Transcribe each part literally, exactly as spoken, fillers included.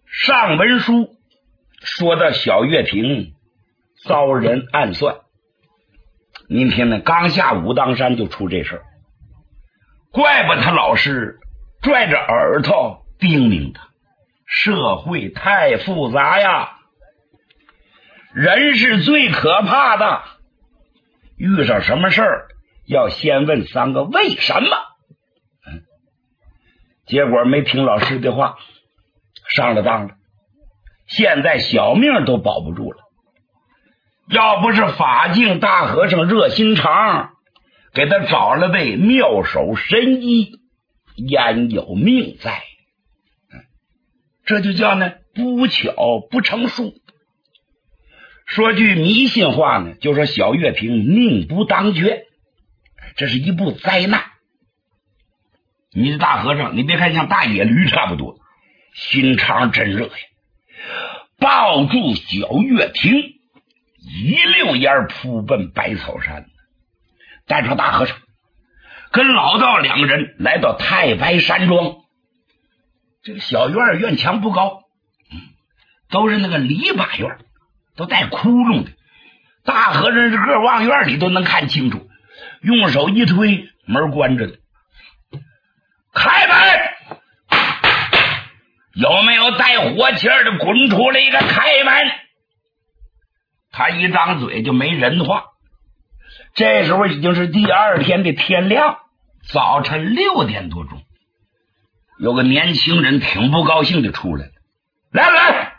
上文书说到小月亭遭人暗算，您听呢，刚下武当山就出这事儿，怪不他老师拽着耳朵叮咛他，社会太复杂呀，人是最可怕的，遇上什么事儿要先问三个为什么。嗯，结果没听老师的话，上了当了，现在小命都保不住了。要不是法镜大和尚热心肠，给他找了位妙手神医，焉有命在？嗯，这就叫呢不巧不成书。说句迷信话呢，就说小月亭命不当绝，这是一部灾难。你这大和尚，你别看像大野驴差不多，心肠真热呀，抱住小月亭，一溜烟扑奔百草山，带着大和尚跟老道两个人来到太白山庄。这个小院院墙不高，嗯，都是那个篱笆院，都带窟窿的。大和尚这个往院里都能看清楚，用手一推，门关着的。开门！有没有带火气儿的滚出来一个开门？他一张嘴就没人话。这时候已经是第二天的天亮，早晨六点多钟，有个年轻人挺不高兴的出来了，来来，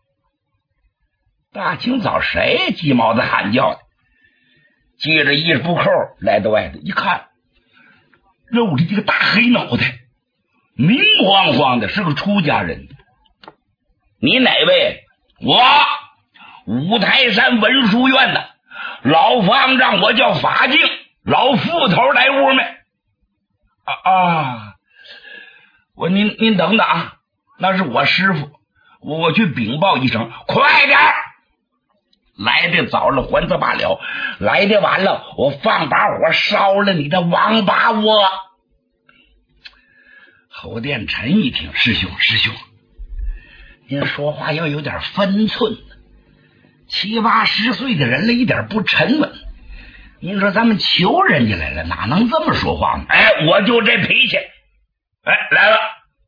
大清早谁鸡毛子喊叫的？系着衣服扣来到外头一看，露着这个大黑脑袋，明晃晃的，是个出家人。你哪位？我五台山文殊院的老方丈，我叫法净，老副头来屋没？啊啊！我您您等等啊，那是我师傅，我去禀报一声，快点！来的早了还则罢了，来的晚了，我放把火烧了你的王八窝！侯殿臣一听，师兄师兄，您说话要有点分寸，七八十岁的人了，一点不沉稳。您说咱们求人家来了，哪能这么说话呢？哎，我就这脾气。哎，来了。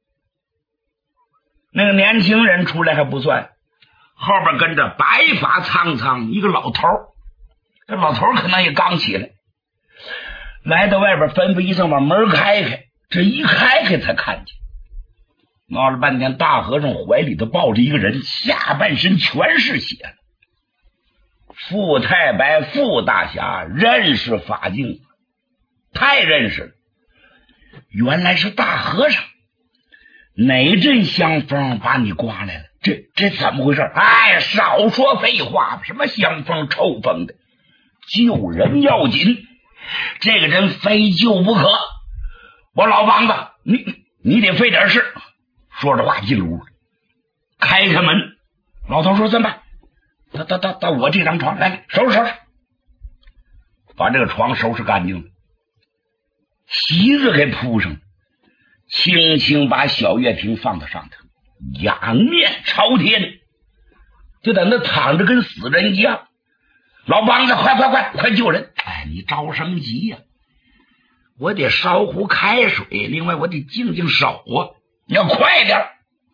那个年轻人出来还不算，后边跟着白发苍苍一个老头，这老头可能也刚起来，来到外边吩咐一声把门开开，这一开开才看见，闹了半天，大和尚怀里头抱着一个人，下半身全是血。傅太白傅大侠认识法镜，太认识了，原来是大和尚，哪阵香风把你刮来了？这这怎么回事？哎，少说废话，什么香风臭风的，救人要紧，这个人非救不可。我老梆子，你你得费点事。说着话进屋，开开门，老头说怎么办？到到到到我这张床来来，收拾收拾，把这个床收拾干净了，席子给铺上，轻轻把小月亭放到上头，仰面朝天，就在那躺着跟死人一样。老梆子，快快快快救人！哎，你着什么急呀、啊？我得烧壶开水，另外我得净净手啊，你要快点。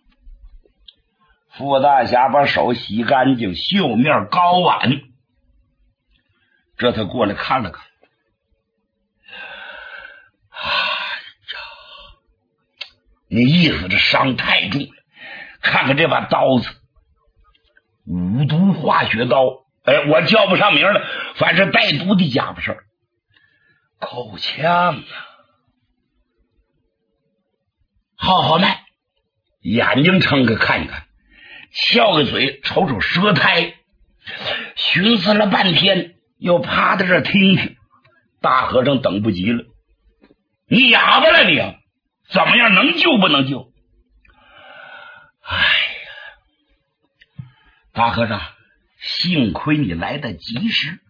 傅大侠把手洗干净，袖面高挽，这才过来看了看。哎呀，你意思这伤太重了，看看这把刀子，五毒化血刀，哎，我叫不上名了，反正带毒的家伙事儿，口腔啊，好好卖，眼睛睁开看一看，翘个嘴瞅瞅舌苔，寻思了半天，又趴在这听听。大和尚等不及了，你哑巴了你啊？怎么样，能救不能救？哎呀，大和尚，幸亏你来得及时，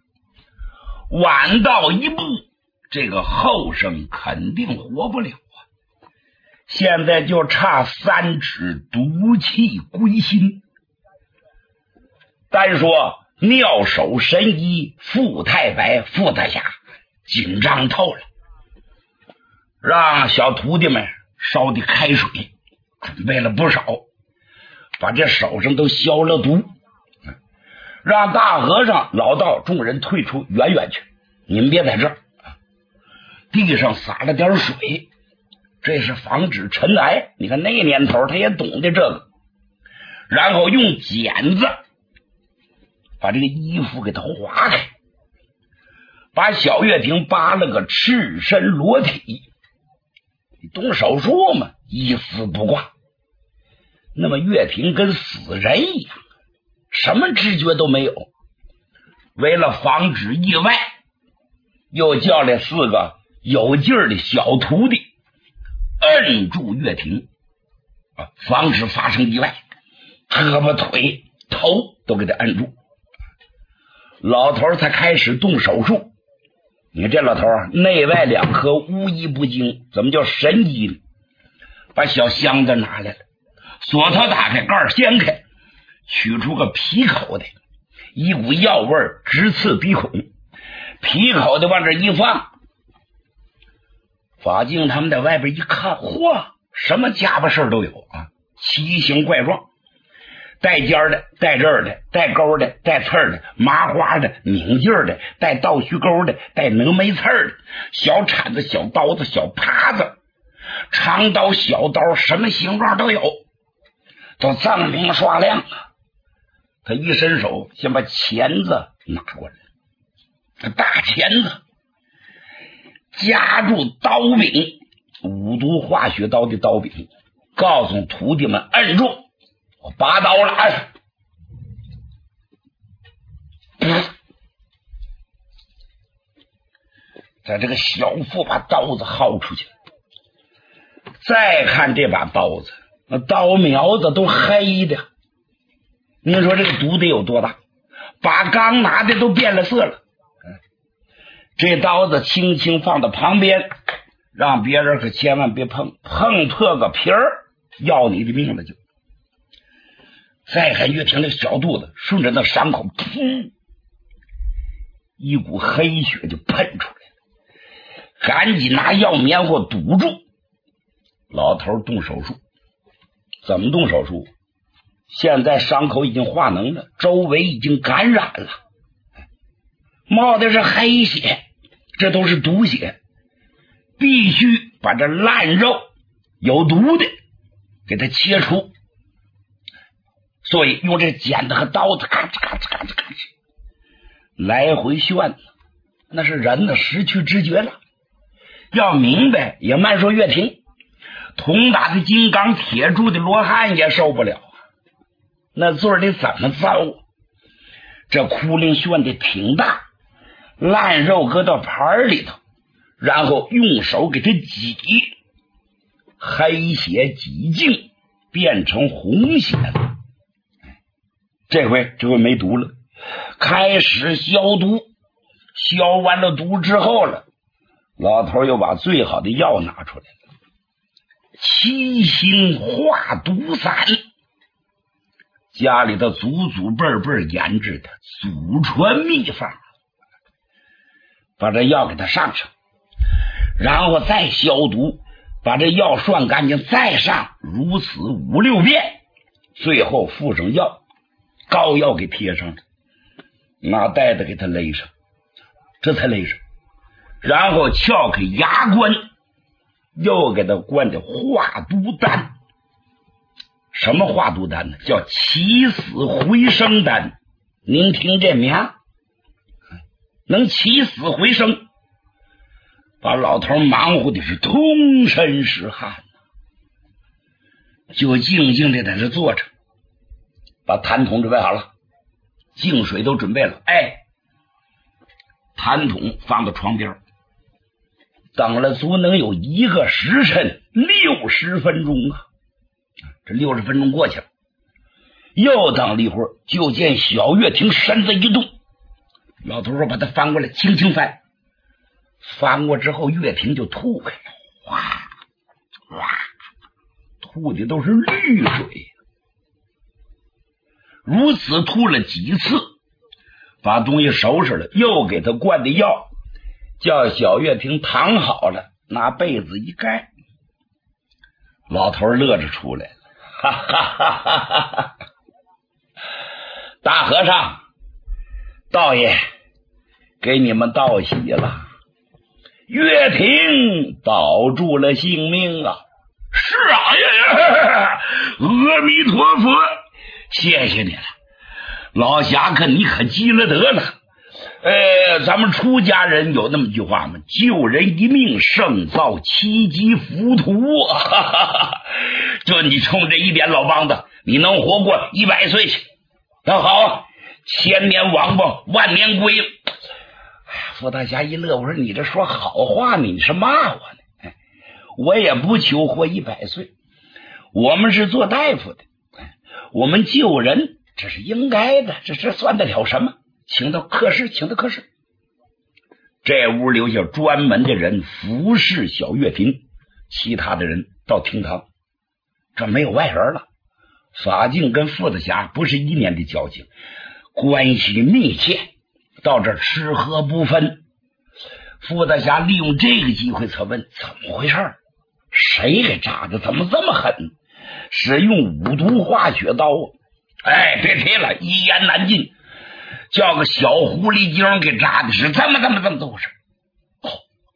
晚到一步，这个后生肯定活不了啊！ 现在就差三尺毒气归心。单说妙手神医傅太白、傅大侠紧张透了，让小徒弟们烧的开水准备了不少，把这手上都消了毒，让大和尚、老道众人退出远远去，你们别在这儿。地上洒了点水，这是防止尘埃。你看那年头他也懂得这个，然后用剪子把这个衣服给他划开，把小月亭扒了个赤身裸体。你动手术嘛，一丝不挂。那么月亭跟死人一样，什么知觉都没有。为了防止意外，又叫来四个有劲儿的小徒弟摁住月亭，啊，防止发生意外，胳膊腿头都给他摁住。老头才开始动手术。你看这老头内外两科无一不精，怎么叫神医呢？把小箱子拿来了，锁头打开，盖掀开，取出个皮口的，一股药味直刺鼻孔，皮口的往这一放。法镜他们在外边一看，嚯，什么家伙事儿都有啊，奇形怪状，带尖儿的，带刃儿的，带钩的，带刺儿的，麻花的，拧劲儿的，带倒须钩的，带能没刺儿的，小铲子、小刀子、小耙子，长刀、小刀，什么形状都有，都锃明刷亮啊。他一伸手，先把钳子拿过来，这大钳子夹住刀柄，五毒化血刀的刀柄，告诉徒弟们摁住，我拔刀了。哎，在这个小腹把刀子薅出去，再看这把刀子，那刀苗子都黑的，您说这个毒得有多大？把刚拿的都变了色了。这刀子轻轻放到旁边，让别人可千万别碰，碰破个皮儿，要你的命了就。再看月亭的小肚子，顺着那伤口，噗，一股黑血就喷出来了，赶紧拿药棉花堵住。老头动手术，怎么动手术？现在伤口已经化脓了，周围已经感染了，冒的是黑血，这都是毒血，必须把这烂肉有毒的给它切除。所以用这剪子和刀子咔哧咔哧咔哧咔哧来回旋，那是人呢失去知觉了。要明白也慢说月亭，铜打的金刚铁铸的罗汉也受不了啊，那罪儿得怎么遭啊？这窟窿旋的挺大，烂肉搁到盘里头，然后用手给它挤，黑血挤净变成红血了。这回这回没毒了，开始消毒。消完了毒之后了，老头又把最好的药拿出来了，七星化毒散，家里的祖祖辈辈研制的祖传秘方，把这药给它上上，然后再消毒，把这药涮干净再上，如此五六遍，最后附上药，膏药给贴上了，拿带子给它勒上，这才勒上，然后撬开牙关，又给它灌的化毒丹。什么化毒丹呢？叫起死回生丹。您听这名，能起死回生，把老头忙活的是通身是汗，就静静的在这坐着，把痰桶准备好了，净水都准备了，哎，痰桶放到床边，等了足能有一个时辰，六十分钟啊！这六十分钟过去了，又等了一会儿，就见小月亭身子一动，老头说把他翻过来，轻轻翻，翻过之后，月亭就吐开了，哗哇吐的都是绿水。如此吐了几次，把东西收拾了，又给他灌的药，叫小月亭躺好了，拿被子一盖。老头乐着出来了，哈哈哈哈哈哈！大和尚，道爷给你们道喜了，月亭保住了性命啊！是啊，呀，阿弥陀佛，谢谢你了，老侠客，你可积了德了。呃，咱们出家人有那么句话吗？救人一命胜造七级浮屠啊！就你冲这一点老梆子，你能活过一百岁去？那好，千年王八万年龟。傅大侠一乐，我说你这说好话呢，你是骂我呢？哎，我也不求活一百岁，我们是做大夫的，我们救人这是应该的，这这算得了什么？请到客室，请到客室。这屋留下专门的人服侍小月亭，其他的人到厅堂，这没有外人了。法镜跟傅子侠不是一年的交情，关系密切，到这吃喝不分。傅子侠利用这个机会责问怎么回事，谁给扎的，怎么这么狠，使用五毒化血刀。哎，别提了，一言难尽，叫个小狐狸精给扎的是这么这么这么都是。哦，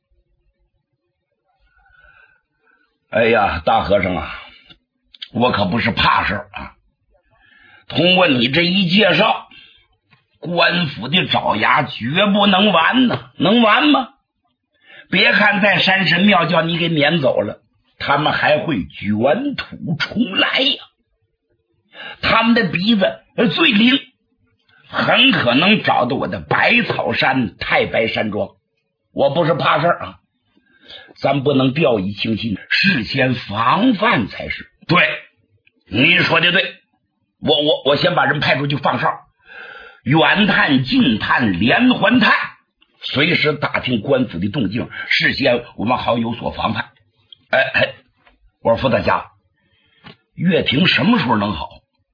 哎呀，大和尚啊，我可不是怕事啊！通过你这一介绍，官府的爪牙绝不能完呢，能完吗？别看在山神庙叫你给撵走了，他们还会卷土重来呀！他们的鼻子最灵，很可能找到我的百草山太白山庄。我不是怕事啊，咱不能掉以轻心，事先防范才是。对，你说的对，我我我先把人派出去放哨，远探近探连环探，随时打听官府的动静，事先我们好有所防范。哎哎，我说傅大侠，月亭什么时候能好？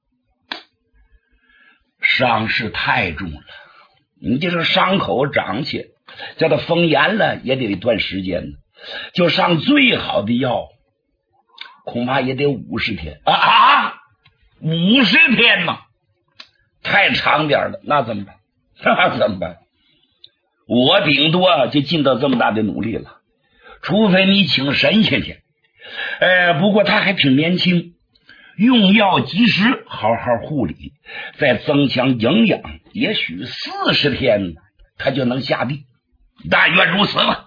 伤势太重了，你这个伤口长起，叫他封严了也得一段时间呢。就上最好的药，恐怕也得五十天啊啊！五十天呐，太长点了，那怎么办？那怎么办？我顶多就尽到这么大的努力了，除非你请神仙去。呃，不过他还挺年轻，用药及时，好好护理，再增强营养，也许四十天他就能下地。但愿如此吧。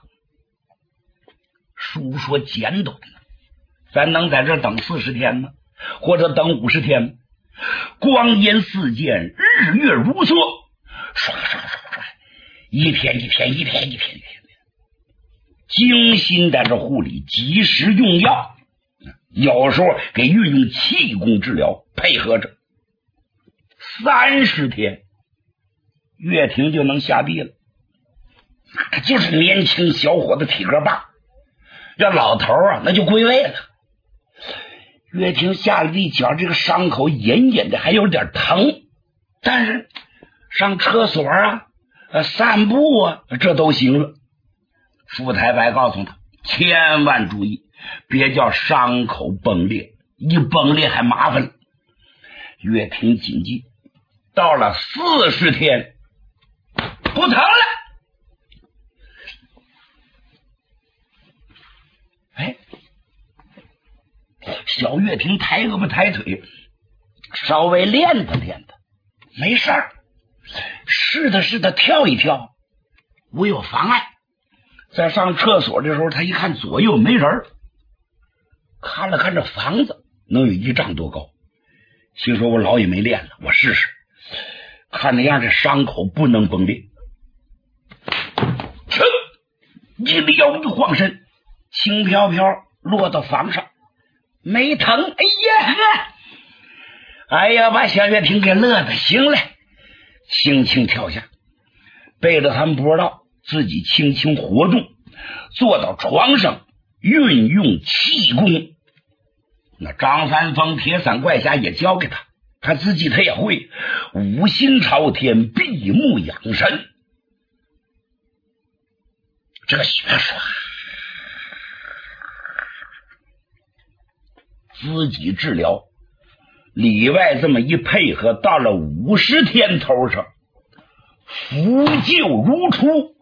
书说简短，咱能在这等四十天吗？或者等五十天吗？光阴似箭，日月如梭，刷刷刷刷，一天一天，一天一天，一天精心在这护理，及时用药，有时候给运用气功治疗，配合着三十天，月亭就能下地了。那就是年轻小伙子体格棒，这老头啊那就归位了。月亭下了地脚，这个伤口隐隐的还有点疼，但是上厕所啊、散步啊，这都行了。傅太白告诉他，千万注意，别叫伤口崩裂，一崩裂还麻烦了。月亭谨记，到了四十天不疼了。哎，小月亭抬胳膊抬腿，稍微练他练他，没事儿，是的是的，跳一跳，无有妨碍。在上厕所的时候，他一看左右没人，看了看这房子，能有一丈多高，心说我老也没练了，我试试，看那样这伤口不能崩裂。噌，一腰一晃身，轻飘飘落到房上，没疼。哎呀，哎呀，把小月亭给乐的，行了，轻轻跳下，背着他们不知道，自己轻轻活动，坐到床上，运用气功， 那张三丰铁伞怪侠也教给他，他自己他也会五心朝天，闭目养神。这个血刷自己治疗，里外这么一配合，到了五十天头上，扶柩如初，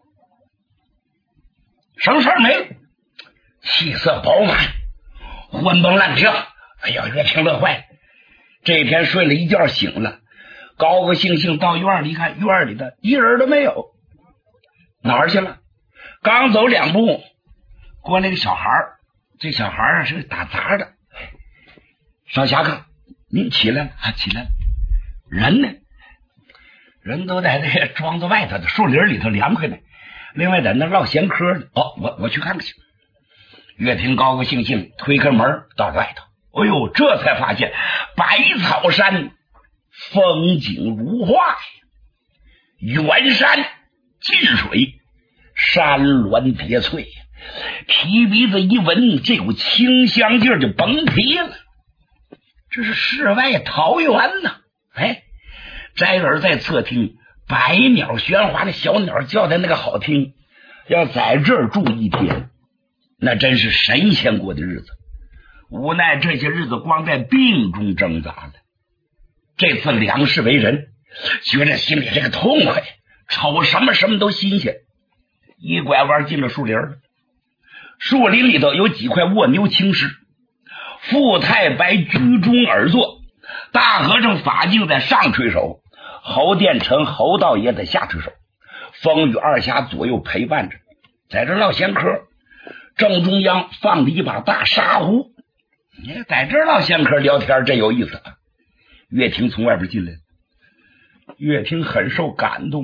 什么事儿没有，气色饱满，魂蹦乱跳。哎呀，岳平乐坏了。这一天睡了一觉醒了，高高兴兴到院里一看，院里的一人都没有，哪儿去了？刚走两步，过来个小孩，这小孩啊是个打杂的。少侠客，您起来了啊？起来了。人呢？人都在这庄子外头的树林里头凉快呢，另外在那唠闲嗑呢。哦，我我去看看去。岳平高高兴兴推开门到外头，哎呦，这才发现百草山风景如画呀，远山近水，山峦叠翠，提鼻子一闻，这股清香劲儿就甭提了。这是世外桃源呐！哎，摘耳在侧听，百鸟喧哗的小鸟叫的那个好听，要在这儿住一天，那真是神仙过的日子。无奈这些日子光在病中挣扎了，这次两世为人，觉着心里这个痛快，瞅什么什么都新鲜。一拐弯进了树林了，树林里头有几块卧牛青石，傅太白居中而坐，大和尚法镜在上垂手，侯殿成侯道爷在下垂手，风雨二侠左右陪伴着，在这唠闲嗑。正中央放着一把大沙壶，你在这唠闲嗑聊天，真有意思啊。岳霆从外边进来，岳霆很受感动，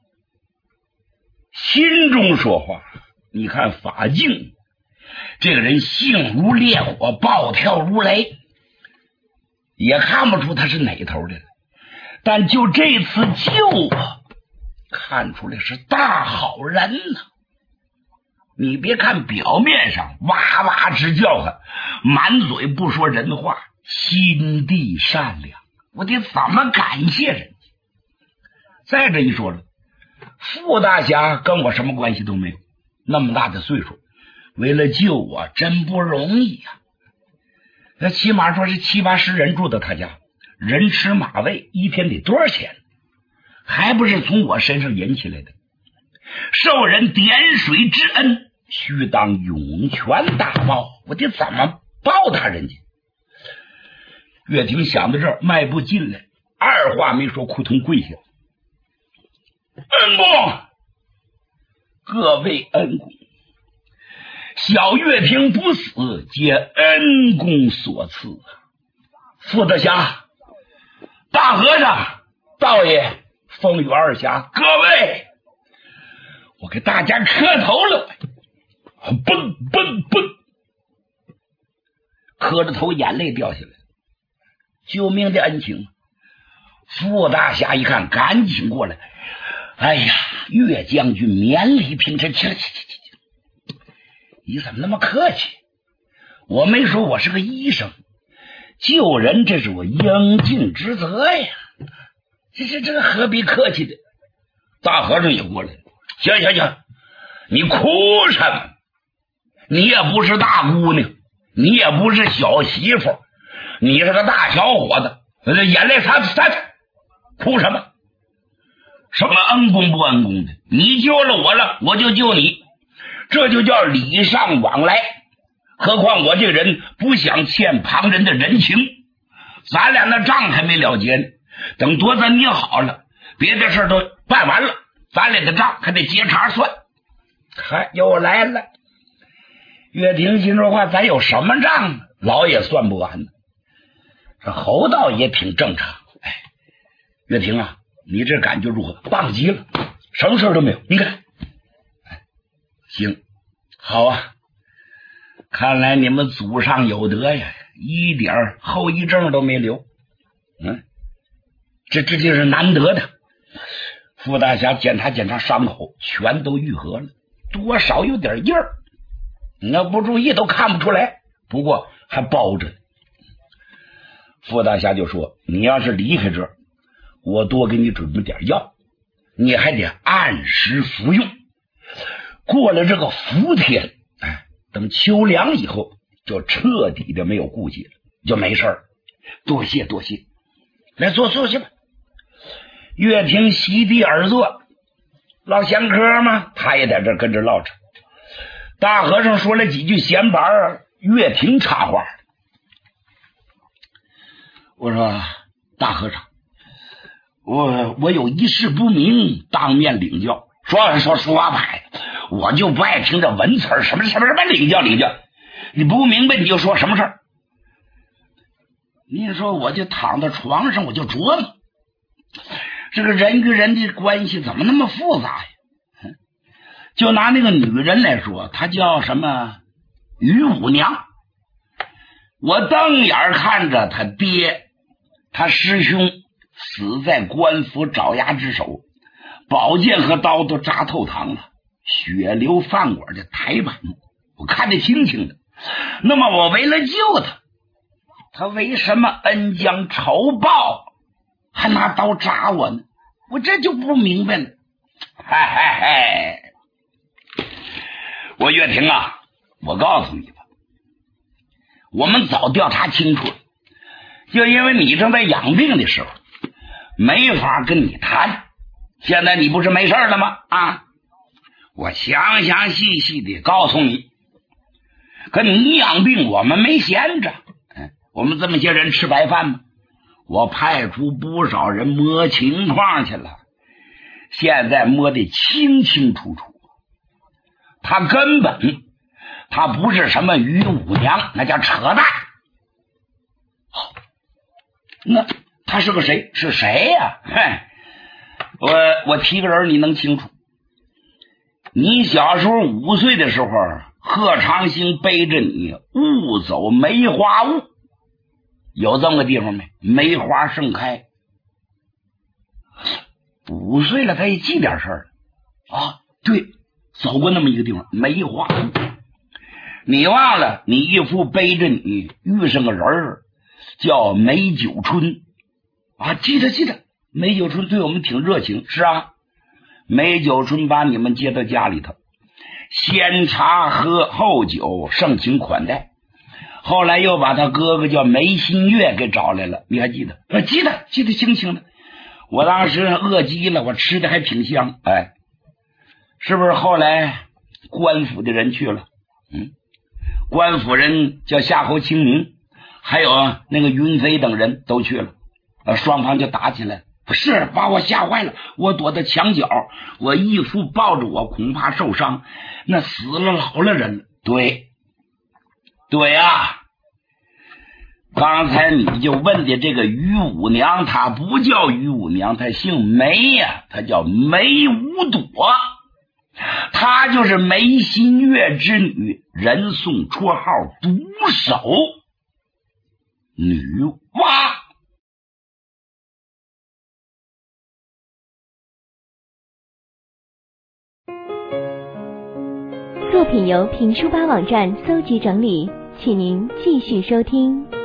心中说话。你看法镜这个人性如烈火，暴跳如雷，也看不出他是哪头的，但就这次救啊，看出来是大好人呢、啊。你别看表面上哇哇直叫唤，满嘴不说人话，心地善良，我得怎么感谢人家？再这一说了，傅大侠跟我什么关系都没有，那么大的岁数，为了救我真不容易呀、啊。那起码说是七八十人住到他家，人吃马喂，一天得多少钱？还不是从我身上引起来的。受人点水之恩，须当涌泉大报，我得怎么报答人家？岳霆想到这儿，迈步进来，二话没说，扑通跪下。恩公，各位恩公，小岳霆不死，皆恩公所赐。傅大侠、大和尚、道爷、风雨二侠，各位，我给大家磕头了，蹦蹦蹦，磕着头，眼泪掉下来。救命的恩情！傅大侠一看，赶紧过来。哎呀，岳将军免礼平身，去去去去，你怎么那么客气？我没说我是个医生，救人这是我应尽职责呀。这这这何必客气的？大和尚也过来了。行行行，你哭什么？你也不是大姑娘，你也不是小媳妇，你是个大小伙子，这眼泪擦擦擦，哭什么？什么恩公不恩公的？你救了我了，我就救你，这就叫礼尚往来。何况我这个人不想欠旁人的人情，咱俩那账还没了结呢，等多咱捏好了，别的事都办完了，咱俩的账还得结茬算。嗨，又来了。岳霆心说话，咱有什么账？老也算不完呢。这侯道也挺正常。哎，岳霆啊，你这感觉如何？棒极了，什么事都没有。你看，哎，行，好啊，看来你们祖上有德呀，一点后遗症都没留。嗯，这这就是难得的。傅大侠检查检查伤口，全都愈合了，多少有点印儿，你要不注意都看不出来，不过还包着。 傅大侠就说：“你要是离开这儿，我多给你准备点药，你还得按时服用。过了这个伏天，哎，等秋凉以后，就彻底的没有顾忌了，就没事儿。多谢多谢，来坐坐去吧。”岳霆席地而坐，唠闲嗑嘛，他也在这跟着唠着。大和尚说了几句闲白，岳霆插话：“我说大和尚，我我有一事不明，当面领教。”说说说吧，我就不爱听这文词儿，什么什么什么领教领教，你不明白你就说什么事儿。你说我就躺在床上，我就琢磨，这个人跟人的关系怎么那么复杂呀？就拿那个女人来说，她叫什么于五娘。我瞪眼看着他爹，他师兄死在官府爪牙之手，宝剑和刀都扎透膛了，血流饭馆的台板我看得清清的。那么我为了救他，他为什么恩将仇报，还拿刀扎我呢？我这就不明白了。嗨嗨嗨！我岳霆啊，我告诉你吧，我们早调查清楚了，就因为你正在养病的时候，没法跟你谈。现在你不是没事了吗？啊，我详详细细的告诉你。可你养病，我们没闲着，嗯，我们这么些人吃白饭吗？我派出不少人摸情况去了，现在摸得清清楚楚。他根本他不是什么于五娘，那叫扯淡。好，那他是个谁？是谁呀、啊？嗨，我我提个人你能清楚。你小时候五岁的时候，贺长兴背着你误走梅花坞，有这么个地方没？梅花盛开。五岁了他也记点事儿啊，对，走过那么一个地方，梅花坞。你忘了你义父背着你遇上个人儿叫梅九春啊？记得记得，梅九春对我们挺热情。是啊，梅九春把你们接到家里头，先茶喝后酒，盛情款待。后来又把他哥哥叫梅新月给找来了，你还记得？啊，记得记得清清的。我当时饿极了，我吃的还挺香。哎，是不是后来官府的人去了？嗯，官府人叫夏侯清明，还有那个云飞等人都去了，呃，双方就打起来。是把我吓坏了，我躲在墙角，我义父抱着我，恐怕受伤，那死了老了人了。对对啊，刚才你就问的这个于五娘，她不叫于五娘，她姓梅呀、啊，她叫梅五朵，她就是梅新月之女，人送绰号毒手女娲。 作品由评书吧网站搜集整理，请您继续收听。